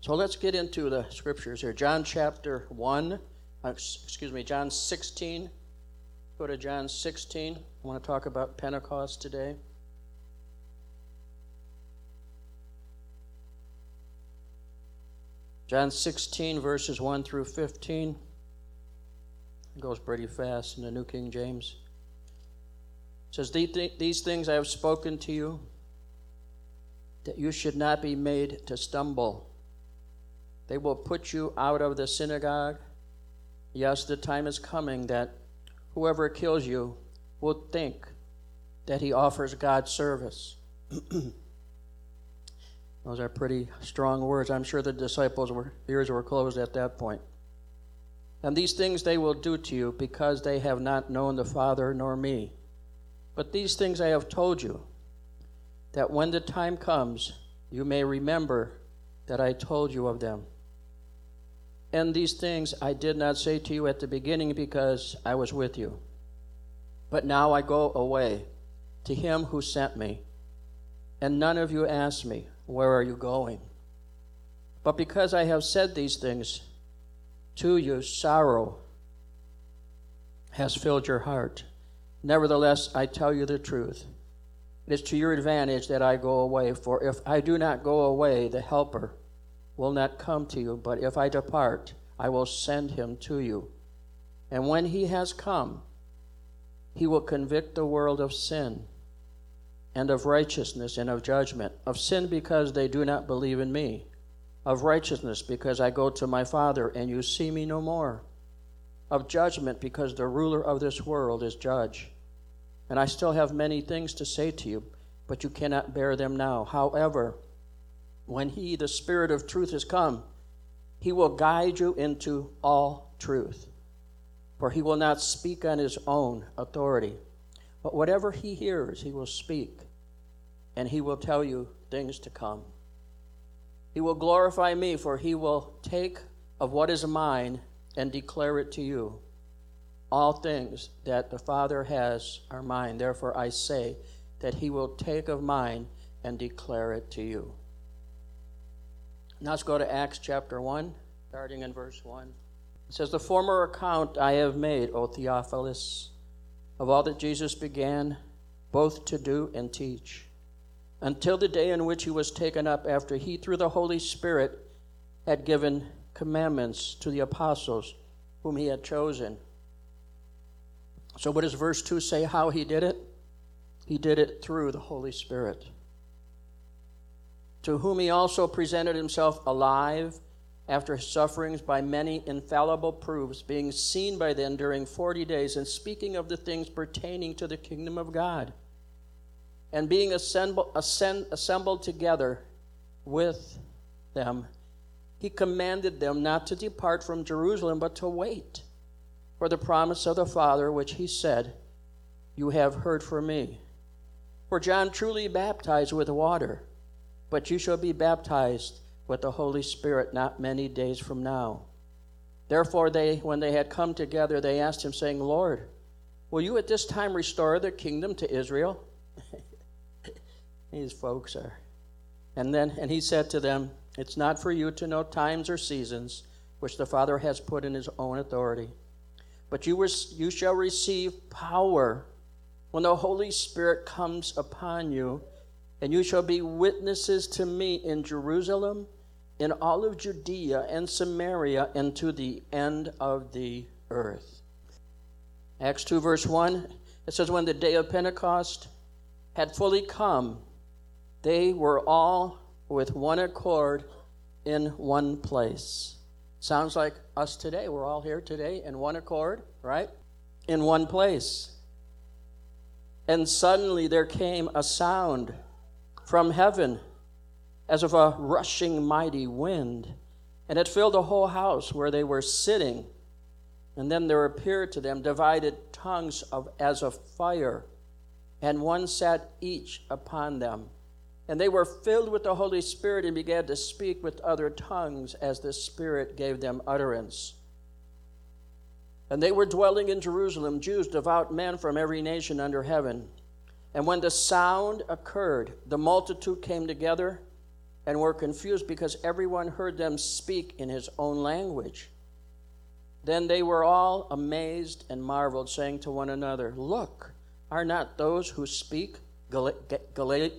So let's get into the scriptures here. John 16. Go to John 16. I want to talk about Pentecost today. John 16, verses 1 through 15. It goes pretty fast in the New King James. It says, "These things I have spoken to you, that you should not be made to stumble. They will put you out of the synagogue. Yes, the time is coming that whoever kills you will think that he offers God service." Those are pretty strong words. I'm sure the disciples' ears were closed at that point. "And these things they will do to you because they have not known the Father nor me. But these things I have told you, that when the time comes, you may remember that I told you of them. And these things I did not say to you at the beginning because I was with you. But now I go away to him who sent me. And none of you asked me, 'Where are you going?' But because I have said these things to you, sorrow has filled your heart. Nevertheless, I tell you the truth. It is to your advantage that I go away. For if I do not go away, the Helper will not come to you. But if I depart, I will send him to you. And when he has come, he will convict the world of sin and of righteousness and of judgment. Of sin because they do not believe in me. Of righteousness because I go to my Father and you see me no more. Of judgment because the ruler of this world is judge. And I still have many things to say to you, but you cannot bear them now. However, when he, the Spirit of truth, is come, he will guide you into all truth. For he will not speak on his own authority, but whatever he hears, he will speak, and he will tell you things to come. He will glorify me, for he will take of what is mine and declare it to you. All things that the Father has are mine. Therefore I say that he will take of mine and declare it to you." Now let's go to Acts chapter 1, starting in verse 1. It says, "The former account I have made, O Theophilus, of all that Jesus began both to do and teach, until the day in which he was taken up, after he, through the Holy Spirit, had given commandments to the apostles whom he had chosen." So what does verse 2 say how he did it? He did it through the Holy Spirit, to whom he also presented himself alive after his sufferings by many infallible proofs, being seen by them during 40 days, and speaking of the things pertaining to the kingdom of God. And being assembled together with them, he commanded them not to depart from Jerusalem, but to wait for the promise of the Father, which he said, "You have heard from me. For John truly baptized with water, but you shall be baptized with the Holy Spirit not many days from now." Therefore when they had come together, they asked him, saying, "Lord, will you at this time restore the kingdom to Israel?" These folks are. And he said to them, "It's not for you to know times or seasons which the Father has put in his own authority. But you shall receive power when the Holy Spirit comes upon you, and you shall be witnesses to me in Jerusalem, in all of Judea and Samaria, and to the end of the earth." Acts 2 verse 1, it says, "When the day of Pentecost had fully come, they were all with one accord in one place." Sounds like us today. We're all here today in one accord, right? In one place. "And suddenly there came a sound from heaven as of a rushing mighty wind, and it filled the whole house where they were sitting. And then there appeared to them divided tongues as of fire, and one sat each upon them. And they were filled with the Holy Spirit and began to speak with other tongues as the Spirit gave them utterance. And they were dwelling in Jerusalem, Jews, devout men from every nation under heaven. And when the sound occurred, the multitude came together, and were confused because everyone heard them speak in his own language. Then they were all amazed and marveled, saying to one another, "Look, are not those who speak Galileans?"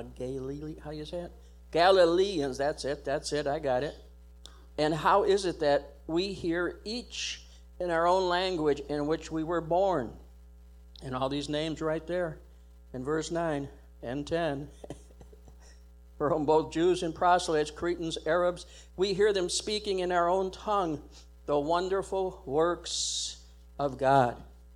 That's it, I got it. "And how is it that we hear each in our own language in which we were born?" And all these names right there in verse 9 and 10. From both Jews and proselytes, Cretans, Arabs, we hear them speaking in our own tongue the wonderful works of God.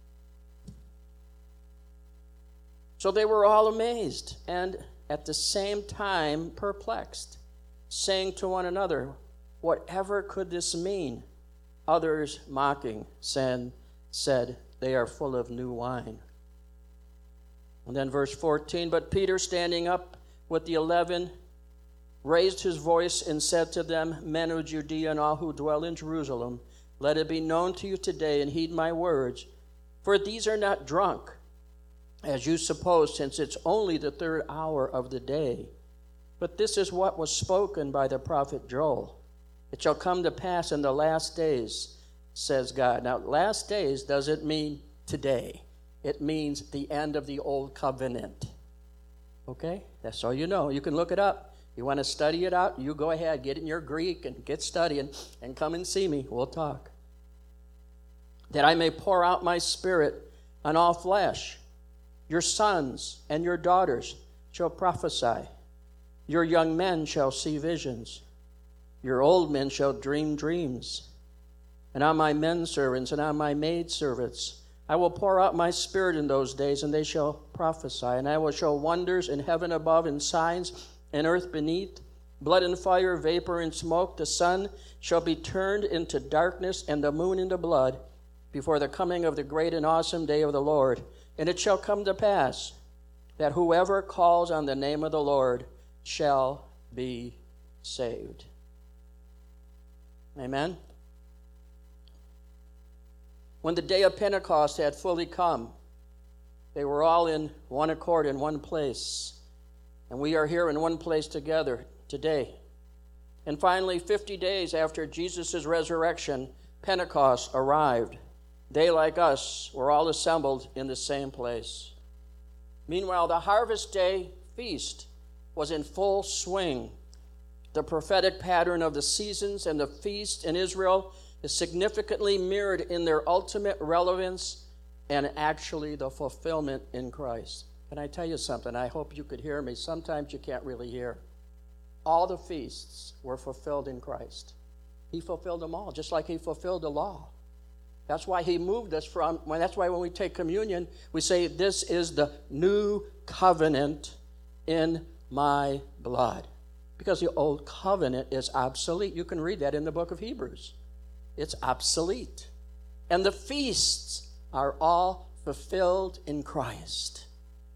So they were all amazed and at the same time perplexed, saying to one another, "Whatever could this mean?" Others, mocking, said, "They are full of new wine." And then verse 14, "But Peter, standing up with the 11, raised his voice and said to them, 'Men of Judea and all who dwell in Jerusalem, let it be known to you today and heed my words. For these are not drunk, as you suppose, since it's only the third hour of the day. But this is what was spoken by the prophet Joel. It shall come to pass in the last days, says God.'" Now, last days doesn't mean today. It means the end of the old covenant. Okay? That's all you know. You can look it up. You want to study it out? You go ahead. Get in your Greek and get studying and come and see me. We'll talk. "That I may pour out my spirit on all flesh. Your sons and your daughters shall prophesy. Your young men shall see visions. Your old men shall dream dreams. And on my men servants and on my maid servants I will pour out my spirit in those days, and they shall prophesy. And I will show wonders in heaven above and signs in earth beneath, blood and fire, vapor and smoke. The sun shall be turned into darkness and the moon into blood before the coming of the great and awesome day of the Lord. And it shall come to pass that whoever calls on the name of the Lord shall be saved." Amen. When the day of Pentecost had fully come, they were all in one accord in one place. And we are here in one place together today. And finally, 50 days after Jesus' resurrection, Pentecost arrived. They, like us, were all assembled in the same place. Meanwhile, the Harvest Day feast was in full swing. The prophetic pattern of the seasons and the feasts in Israel is significantly mirrored in their ultimate relevance and actually the fulfillment in Christ. Can I tell you something? I hope you could hear me. Sometimes you can't really hear. All the feasts were fulfilled in Christ. He fulfilled them all, just like he fulfilled the law. That's why he moved us from, that's why when we take communion, we say, "This is the new covenant in my blood." Because the old covenant is obsolete. You can read that in the book of Hebrews. It's obsolete. And the feasts are all fulfilled in Christ.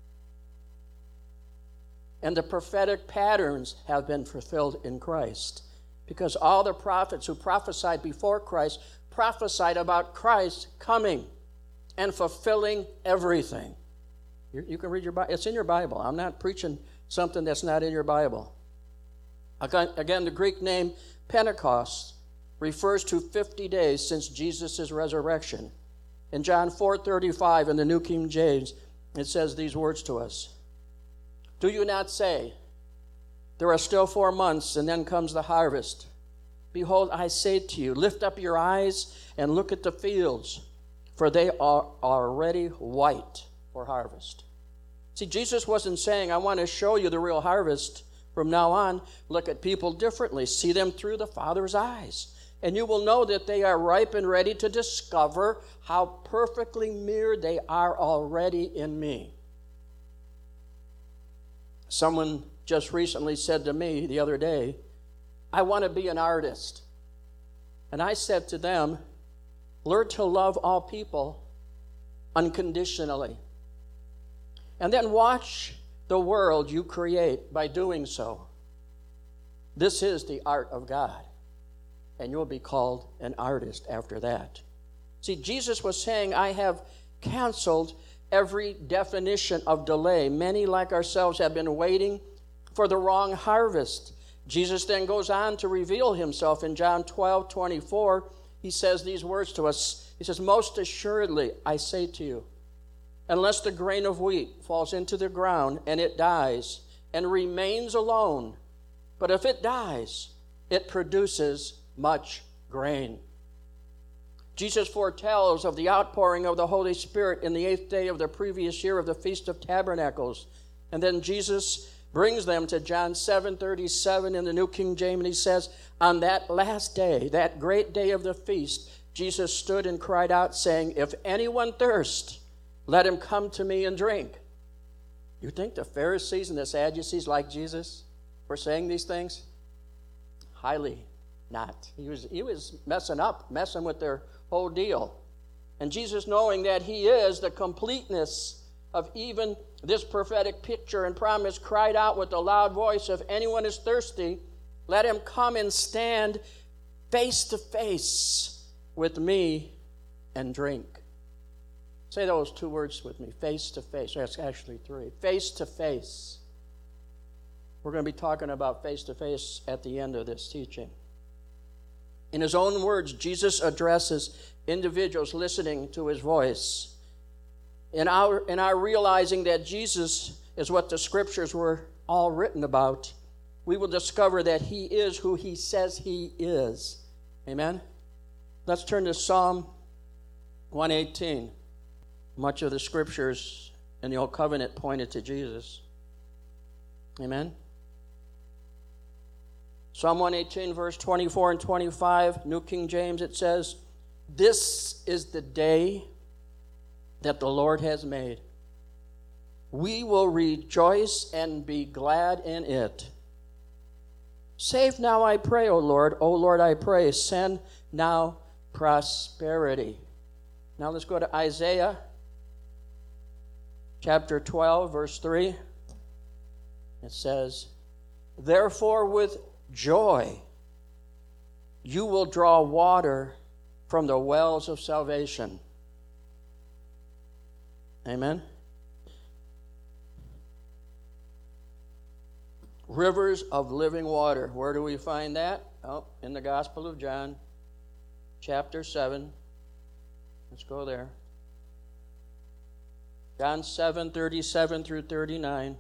And the prophetic patterns have been fulfilled in Christ. Because all the prophets who prophesied before Christ prophesied about Christ coming and fulfilling everything. You can read your Bible. It's in your Bible. I'm not preaching something that's not in your Bible. Again, the Greek name Pentecost refers to 50 days since Jesus' resurrection. In John 4:35 in the New King James, it says these words to us. "Do you not say, 'There are still 4 months, and then comes the harvest'? Behold, I say to you, lift up your eyes and look at the fields, for they are already white for harvest." See, Jesus wasn't saying, "I want to show you the real harvest. From now on, look at people differently. See them through the Father's eyes. And you will know that they are ripe and ready to discover how perfectly mirrored they are already in me." Someone just recently said to me the other day, "I want to be an artist." And I said to them, "Learn to love all people unconditionally. And then watch the world you create by doing so. This is the art of God. And you'll be called an artist after that." See, Jesus was saying, "I have canceled every definition of delay. Many like ourselves have been waiting for the wrong harvest. Jesus then goes on to reveal himself in John 12:24. He says these words to us. He says, "Most assuredly, I say to you, unless the grain of wheat falls into the ground and it dies and remains alone, but if it dies, it produces much grain." Jesus foretells of the outpouring of the Holy Spirit in the 8th day of the previous year of the Feast of Tabernacles. And then Jesus brings them to John 7:37 in the New King James, and he says, "On that last day, that great day of the feast, Jesus stood and cried out, saying, 'If anyone thirst, let him come to me and drink.'" You think the Pharisees and the Sadducees, like Jesus, were saying these things? Highly not. He was messing with their whole deal. And Jesus, knowing that he is the completeness of even this prophetic picture and promise, cried out with a loud voice, "If anyone is thirsty, let him come and stand face to face with me and drink." Say those two words with me, face to face. That's actually three. Face to face. We're going to be talking about face to face at the end of this teaching. In his own words, Jesus addresses individuals listening to his voice. In our realizing that Jesus is what the scriptures were all written about, we will discover that he is who he says he is. Amen? Let's turn to Psalm 118. Much of the scriptures in the Old Covenant pointed to Jesus. Amen? Psalm 118, verse 24 and 25, New King James, it says, "This is the day that the Lord has made. We will rejoice and be glad in it. Save now, I pray, O Lord. O Lord, I pray, send now prosperity." Now let's go to Isaiah chapter 12, verse 3. It says, "Therefore with joy you will draw water from the wells of salvation." Amen. Rivers of living water. Where do we find that? Oh, in the Gospel of John, chapter 7. Let's go there. John 7:37 through 39.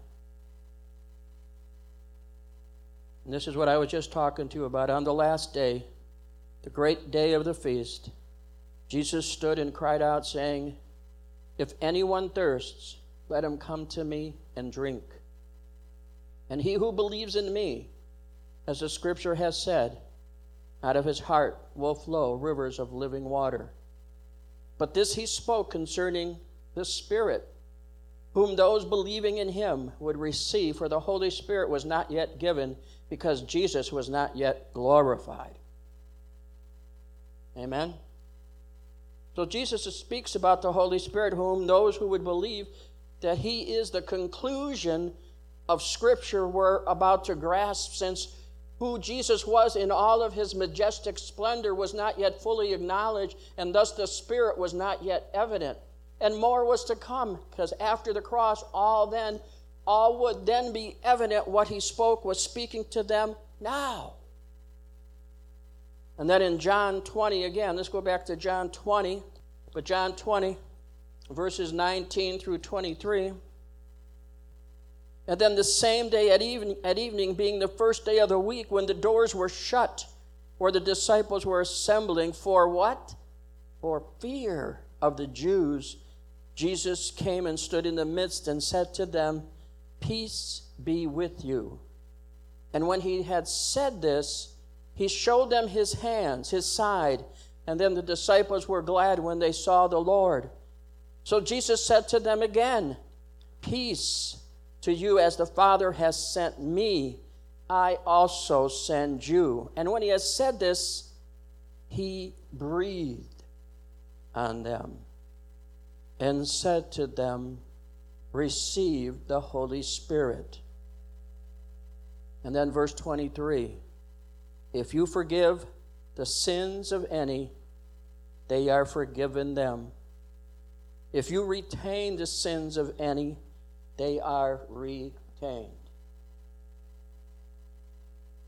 And this is what I was just talking to you about. On the last day, the great day of the feast, Jesus stood and cried out, saying, "If anyone thirsts, let him come to me and drink. And he who believes in me, as the scripture has said, out of his heart will flow rivers of living water." But this he spoke concerning the Spirit, whom those believing in him would receive, for the Holy Spirit was not yet given, because Jesus was not yet glorified. Amen? So Jesus speaks about the Holy Spirit, whom those who would believe that he is the conclusion of Scripture were about to grasp, since who Jesus was in all of his majestic splendor was not yet fully acknowledged, and thus the Spirit was not yet evident. And more was to come, because after the cross, all would then be evident. What he spoke was speaking to them now. And then in John 20 again, let's go back to John 20, but John 20, verses 19 through 23. "And then the same day at evening, being the first day of the week, when the doors were shut, where the disciples were assembling, for what? For fear of the Jews, Jesus came and stood in the midst and said to them, 'Peace be with you.' And when he had said this, he showed them his hands, his side, and then the disciples were glad when they saw the Lord. So Jesus said to them again, 'Peace to you, as the Father has sent me, I also send you.' And when he had said this, he breathed on them and said to them, 'Receive the Holy Spirit.'" And then verse 23, "If you forgive the sins of any, they are forgiven them. If you retain the sins of any, they are retained."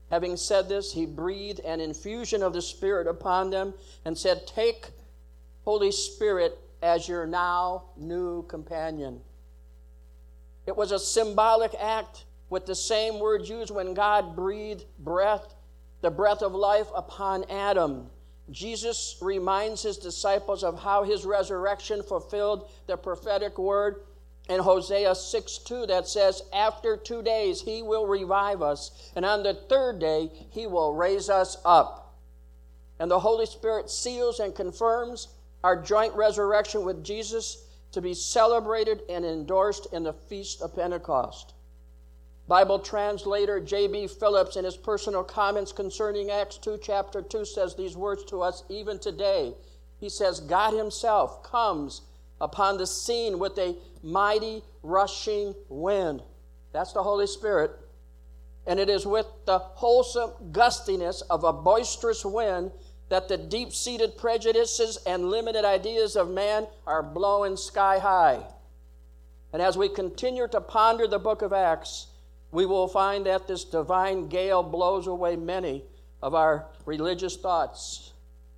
Having said this, he breathed an infusion of the Spirit upon them and said, "Take Holy Spirit as your now new companion." It was a symbolic act with the same word used when God breathed the breath of life upon Adam. Jesus reminds his disciples of how his resurrection fulfilled the prophetic word in Hosea 6:2 that says, "After 2 days he will revive us, and on the third day he will raise us up." And the Holy Spirit seals and confirms our joint resurrection with Jesus to be celebrated and endorsed in the Feast of Pentecost. Bible translator J.B. Phillips, in his personal comments concerning Acts 2, chapter 2, says these words to us even today. He says, "God himself comes upon the scene with a mighty rushing wind." That's the Holy Spirit. And it is with the wholesome gustiness of a boisterous wind that the deep-seated prejudices and limited ideas of man are blown sky high. And as we continue to ponder the book of Acts, we will find that this divine gale blows away many of our religious thoughts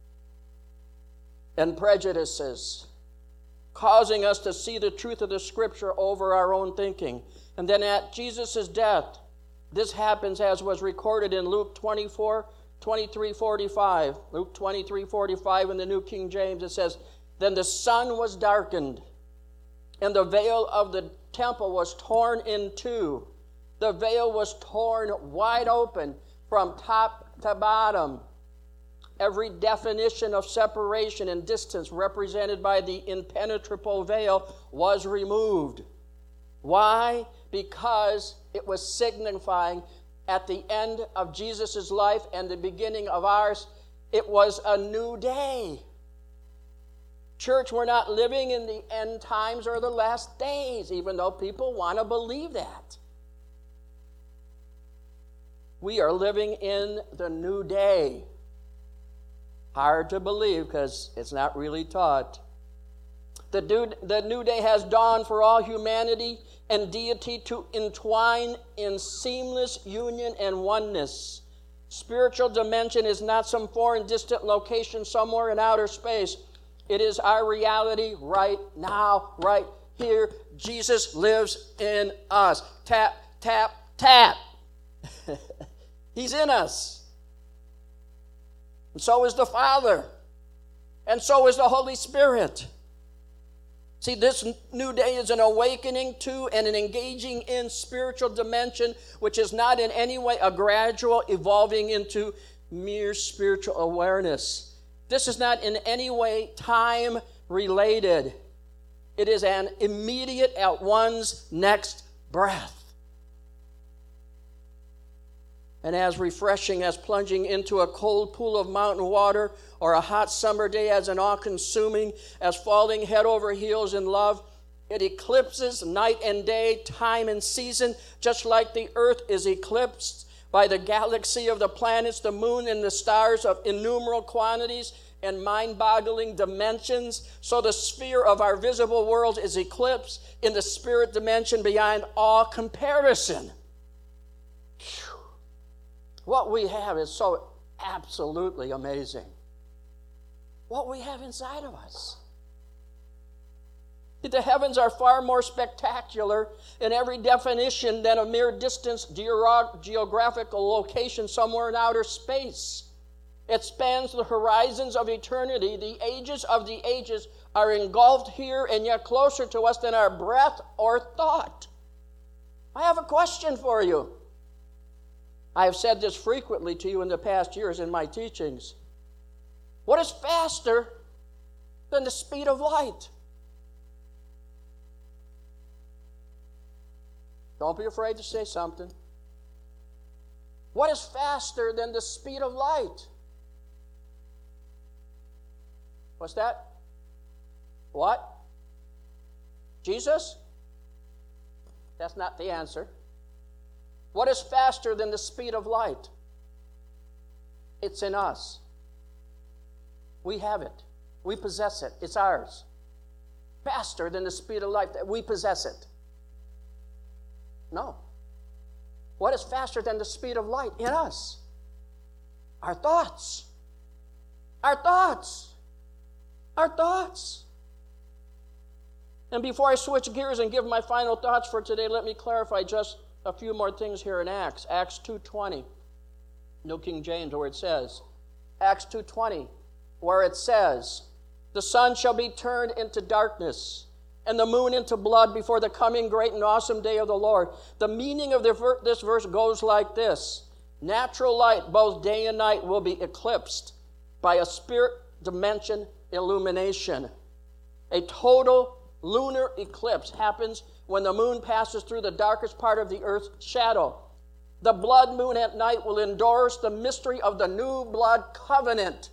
and prejudices, causing us to see the truth of the Scripture over our own thinking. And then at Jesus' death, this happens as was recorded in Luke 23:45. Luke 23:45 in the New King James, it says, "Then the sun was darkened, and the veil of the temple was torn in two. The veil was torn wide open from top to bottom. Every definition of separation and distance represented by the impenetrable veil was removed." Why? Because it was signifying at the end of Jesus' life and the beginning of ours, it was a new day. Church, we're not living in the end times or the last days, even though people want to believe that. We are living in the new day. Hard to believe because it's not really taught. The new day has dawned for all humanity and deity to entwine in seamless union and oneness. Spiritual dimension is not some foreign distant location somewhere in outer space. It is our reality right now, right here. Jesus lives in us. Tap, tap, tap. He's in us. And so is the Father. And so is the Holy Spirit. See, this new day is an awakening to and an engaging in spiritual dimension, which is not in any way a gradual evolving into mere spiritual awareness. This is not in any way time related. It is an immediate at one's next breath. And as refreshing as plunging into a cold pool of mountain water or a hot summer day as an all-consuming as falling head over heels in love, it eclipses night and day, time and season, just like the earth is eclipsed by the galaxy of the planets, the moon, and the stars of innumerable quantities and mind-boggling dimensions. So the sphere of our visible world is eclipsed in the spirit dimension beyond all comparison. What we have is so absolutely amazing. What we have inside of us. The heavens are far more spectacular in every definition than a mere distance geographical location somewhere in outer space. It spans the horizons of eternity. The ages of the ages are engulfed here and yet closer to us than our breath or thought. I have a question for you. I have said this frequently to you in the past years in my teachings. What is faster than the speed of light? Don't be afraid to say something. What is faster than the speed of light? What's that? What? Jesus? That's not the answer. What is faster than the speed of light? It's in us. We have it. We possess it. It's ours. Faster than the speed of light. We possess it. No. What is faster than the speed of light in us? Our thoughts. Our thoughts. Our thoughts. And before I switch gears and give my final thoughts for today, let me clarify just a few more things here in Acts. Acts 2:20, New King James, where it says, Acts 2:20, where it says, the sun shall be turned into darkness and the moon into blood before the coming great and awesome day of the Lord. The meaning of this verse goes like this. Natural light, both day and night, will be eclipsed by a spirit dimension illumination. A total lunar eclipse happens when the moon passes through the darkest part of the earth's shadow. The blood moon at night will endorse the mystery of the new blood covenant.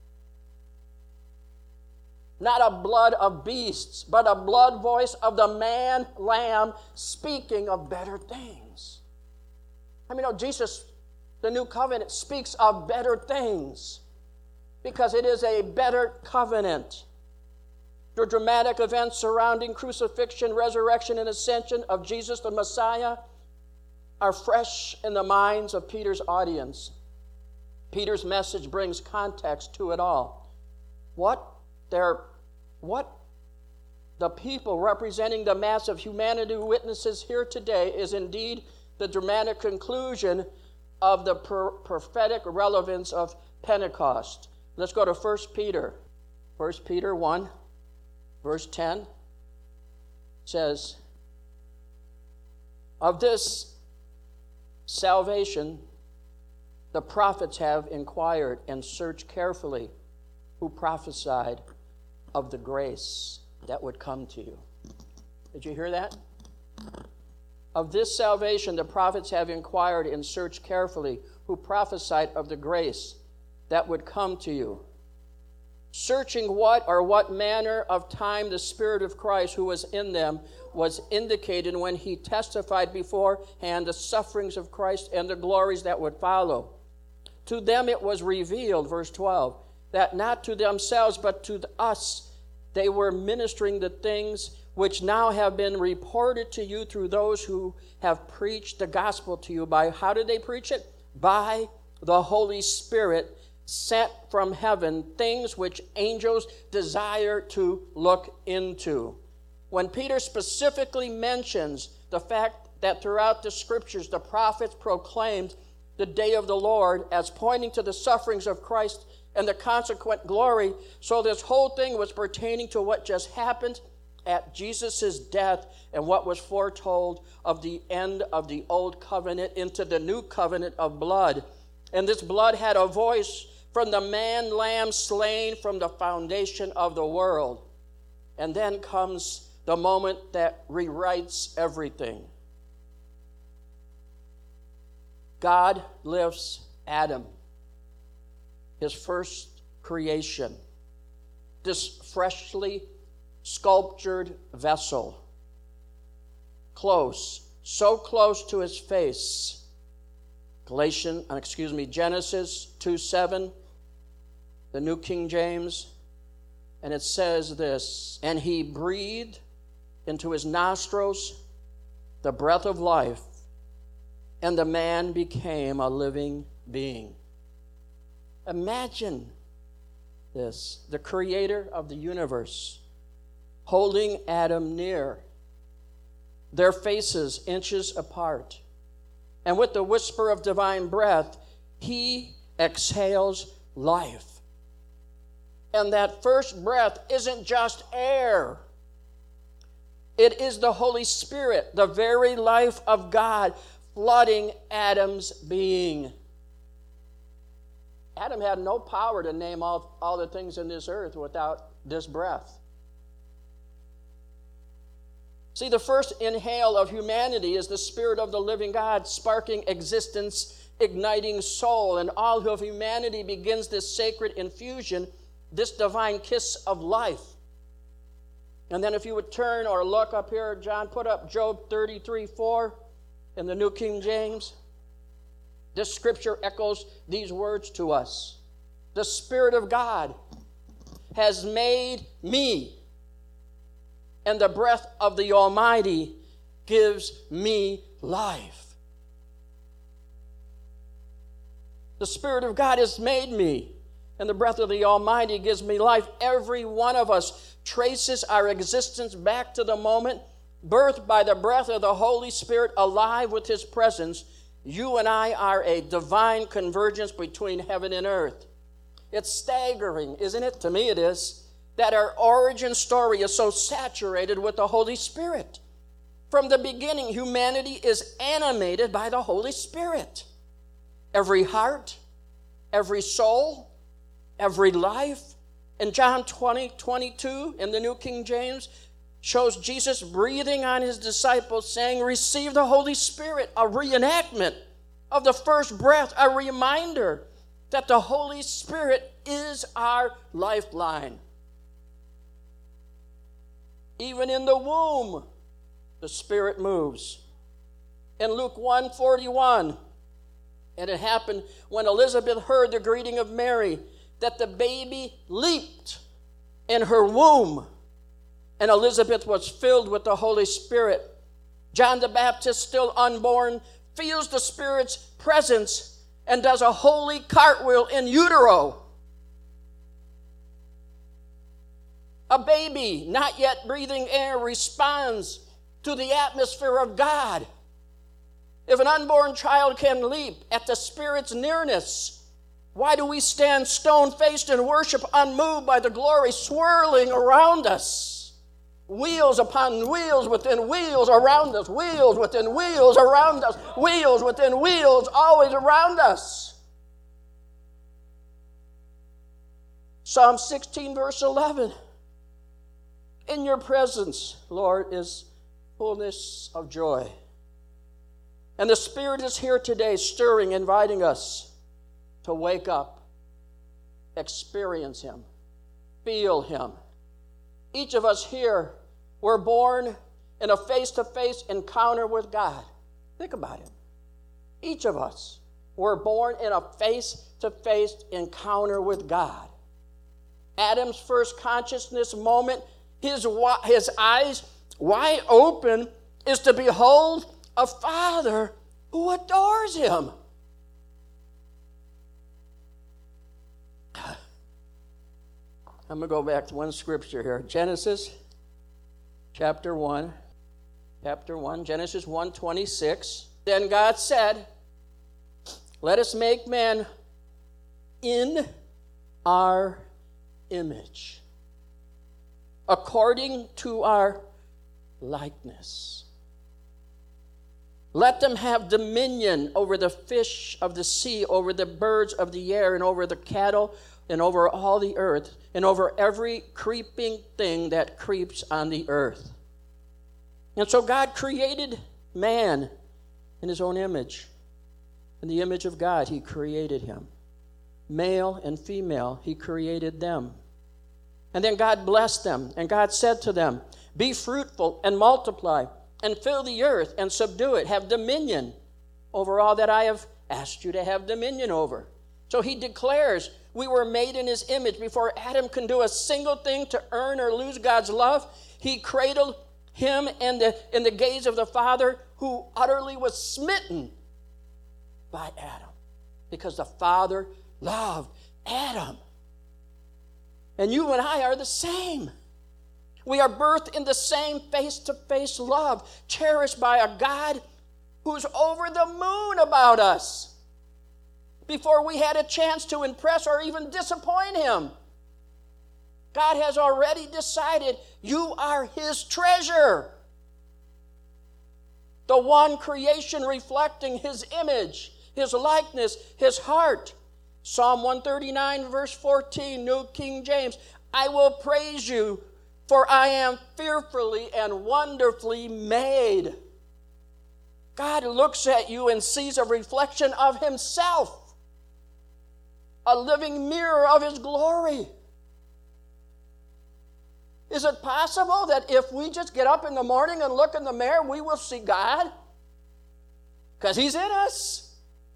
Not a blood of beasts, but a blood voice of the man lamb speaking of better things. I mean, Jesus, the new covenant, speaks of better things because it is a better covenant. The dramatic events surrounding crucifixion, resurrection, and ascension of Jesus the Messiah are fresh in the minds of Peter's audience. Peter's message brings context to it all. What the people representing the mass of humanity witnesses here today is indeed the dramatic conclusion of the prophetic relevance of Pentecost. Let's go to 1 Peter. 1 Peter 1, verse 10 says, of this salvation the prophets have inquired and searched carefully, who prophesied of the grace that would come to you. Did you hear that? Of this salvation the prophets have inquired and searched carefully, who prophesied of the grace that would come to you. Searching what manner of time the Spirit of Christ who was in them was indicated when he testified beforehand the sufferings of Christ and the glories that would follow. To them it was revealed, verse 12, that not to themselves but to us they were ministering the things which now have been reported to you through those who have preached the gospel to you. By how did they preach it? By the Holy Spirit sent from heaven, things which angels desire to look into. When Peter specifically mentions the fact that throughout the scriptures the prophets proclaimed the day of the Lord as pointing to the sufferings of Christ and the consequent glory, so this whole thing was pertaining to what just happened at Jesus' death and what was foretold of the end of the old covenant into the new covenant of blood. And this blood had a voice from the man lamb slain from the foundation of the world. And then comes the moment that rewrites everything. God lifts Adam, his first creation, this freshly sculptured vessel, so close to his face. Genesis 2:7, the New King James, and it says this, and he breathed into his nostrils the breath of life, and the man became a living being. Imagine this, the creator of the universe holding Adam near, their faces inches apart, and with the whisper of divine breath, he exhales life. And that first breath isn't just air. It is the Holy Spirit, the very life of God, flooding Adam's being. Adam had no power to name all the things in this earth without this breath. See, the first inhale of humanity is the Spirit of the living God, sparking existence, igniting soul, and all of humanity begins this sacred infusion, this divine kiss of life. And then if you would turn or look up here, John, put up Job 33:4 in the New King James. This scripture echoes these words to us. The Spirit of God has made me, and the breath of the Almighty gives me life. The Spirit of God has made me, and the breath of the Almighty gives me life. Every one of us traces our existence back to the moment, birthed by the breath of the Holy Spirit, alive with His presence. You and I are a divine convergence between heaven and earth. It's staggering, isn't it? To me it is, that our origin story is so saturated with the Holy Spirit. From the beginning, humanity is animated by the Holy Spirit. Every heart, every soul, every life. In John 20:22, in the New King James, shows Jesus breathing on His disciples, saying, receive the Holy Spirit, a reenactment of the first breath, a reminder that the Holy Spirit is our lifeline. Even in the womb, the Spirit moves. In Luke 1:41, and it happened when Elizabeth heard the greeting of Mary, that the baby leaped in her womb, and Elizabeth was filled with the Holy Spirit. John the Baptist, still unborn, feels the Spirit's presence and does a holy cartwheel in utero. A baby, not yet breathing air, responds to the atmosphere of God. If an unborn child can leap at the Spirit's nearness, why do we stand stone-faced and worship unmoved by the glory swirling around us? Wheels upon wheels within wheels around us, wheels within wheels around us, wheels within wheels always around us. Psalm 16, verse 11. In your presence, Lord, is fullness of joy. And the Spirit is here today, stirring, inviting us to wake up, experience Him, feel Him. Each of us here, we're born in a face-to-face encounter with God. Think about it. Each of us, we're born in a face-to-face encounter with God. Adam's first consciousness moment, his eyes wide open, is to behold a Father who adores him. I'm going to go back to one scripture here. Genesis chapter 1. Genesis 1:26. Then God said, let us make man in our image, according to our likeness. Let them have dominion over the fish of the sea, over the birds of the air, and over the cattle, and over all the earth, and over every creeping thing that creeps on the earth. And so God created man in His own image. In the image of God, He created him. Male and female, He created them. And then God blessed them, and God said to them, be fruitful and multiply, and fill the earth and subdue it. Have dominion over all that I have asked you to have dominion over. So He declares we were made in His image. Before Adam can do a single thing to earn or lose God's love, He cradled him in the gaze of the Father, who utterly was smitten by Adam, because the Father loved Adam. And you and I are the same. We are birthed in the same face-to-face love, cherished by a God who's over the moon about us before we had a chance to impress or even disappoint Him. God has already decided you are His treasure, the one creation reflecting His image, His likeness, His heart. Psalm 139, verse 14, New King James, I will praise you, for I am fearfully and wonderfully made. God looks at you and sees a reflection of Himself, a living mirror of His glory. Is it possible that if we just get up in the morning and look in the mirror, we will see God? Because He's in us.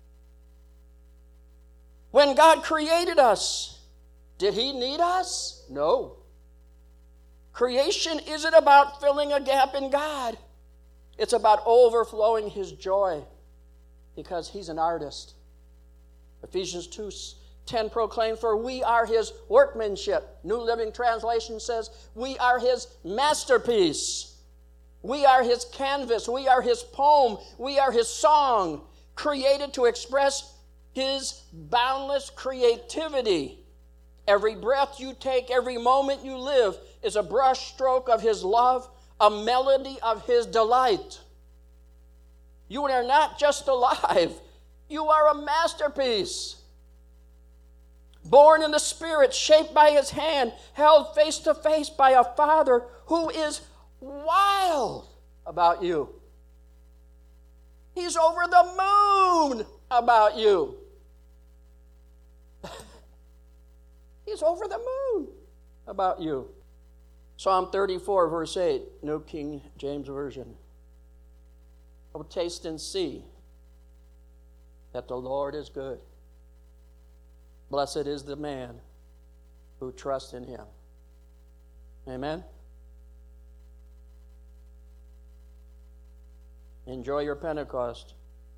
When God created us, did He need us? No. Creation isn't about filling a gap in God. It's about overflowing His joy, because He's an artist. Ephesians 2:10 proclaims, for we are his workmanship. New Living Translation says, we are his masterpiece. We are his canvas. We are his poem. We are his song, created to express his boundless creativity. Every breath you take, every moment you live is a brush stroke of his love, a melody of his delight. You are not just alive. You are a masterpiece. Born in the Spirit, shaped by his hand, held face to face by a Father who is wild about you. He's over the moon about you. He's over the moon about you. Psalm 34, verse 8, New King James Version. Oh, taste and see that the Lord is good. Blessed is the man who trusts in him. Amen? Enjoy your Pentecost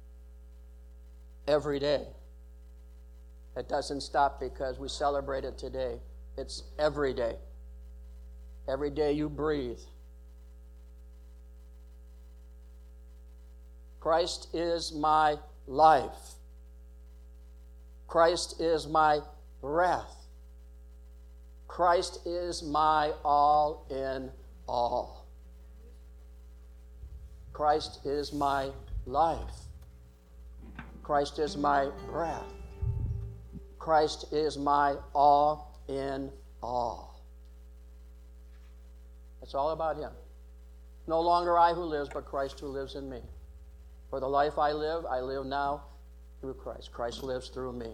every day. It doesn't stop because we celebrate it today. It's every day. Every day you breathe. Christ is my life. Christ is my breath. Christ is my all in all. Christ is my life. Christ is my breath. Christ is my all in all. It's all about him. No longer I who lives, but Christ who lives in me. For the life I live now through Christ. Christ lives through me.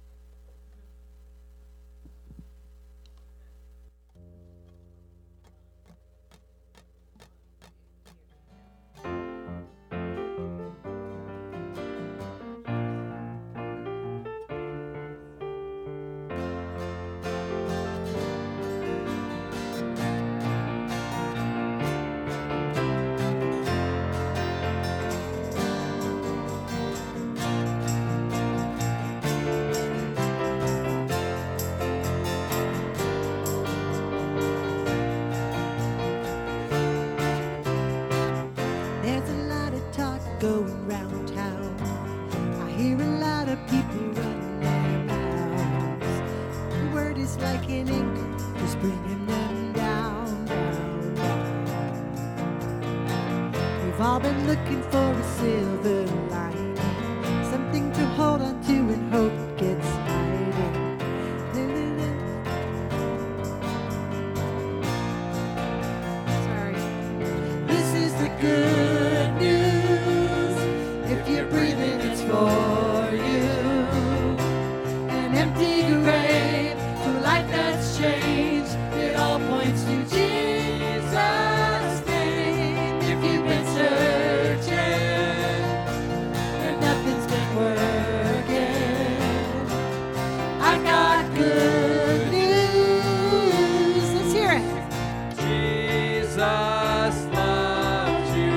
Going round town, I hear a lot of people running their mouths. The word is like an anchor, just bringing them down, down, down. We've all been looking for a silver lining, something to hold on to and hope gets hiding. Sorry. This is the good news. If you're breathing, it's for you. An empty grave to a life that's changed. It all points to Jesus' name. If you've been searching and nothing's been working, I've got good news. Let's hear it. Jesus loves you.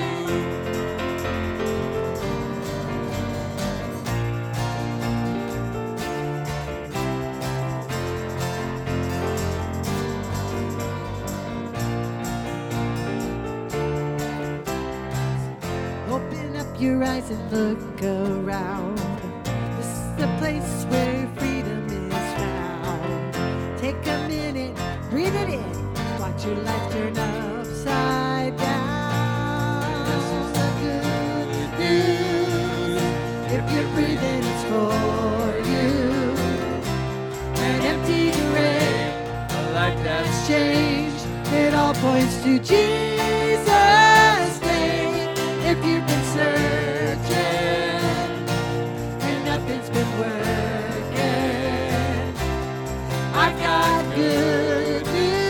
Open up your eyes and look around. This is the place where freedom is found. Take a minute, breathe it in. Watch your life turn upside down. This is the good news. If you're breathing, it's for you. An empty grave, A life that's changed. It all points to Jesus' name. If you've been searching and nothing's been working, I've got good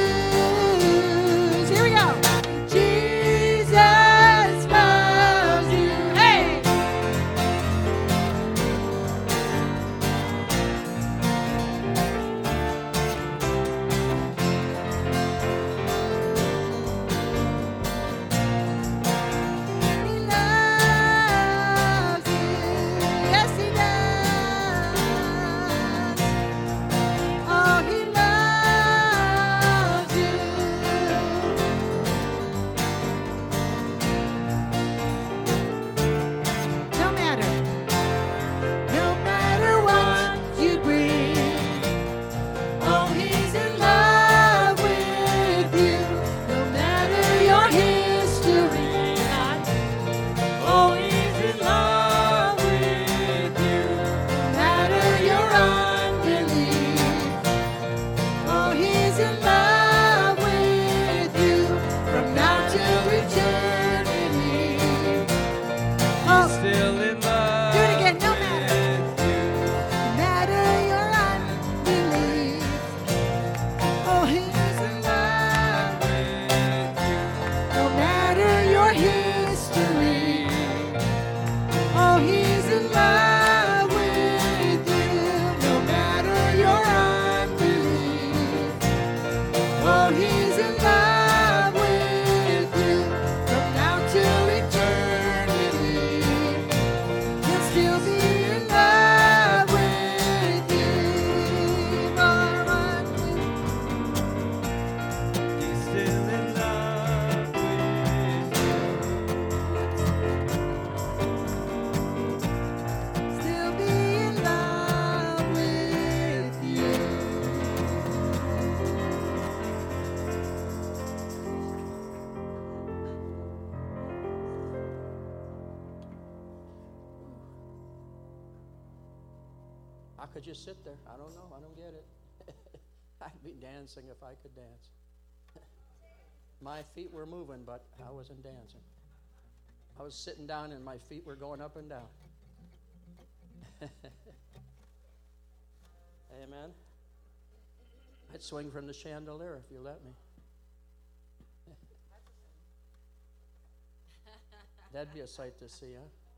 news. Here we go. Jesus loves you. Hey! How could you sit there? I don't know. I don't get it. I'd be dancing if I could dance. My feet were moving, but I wasn't dancing. I was sitting down and my feet were going up and down. Amen. I'd swing from the chandelier if you let me. That'd be a sight to see, huh?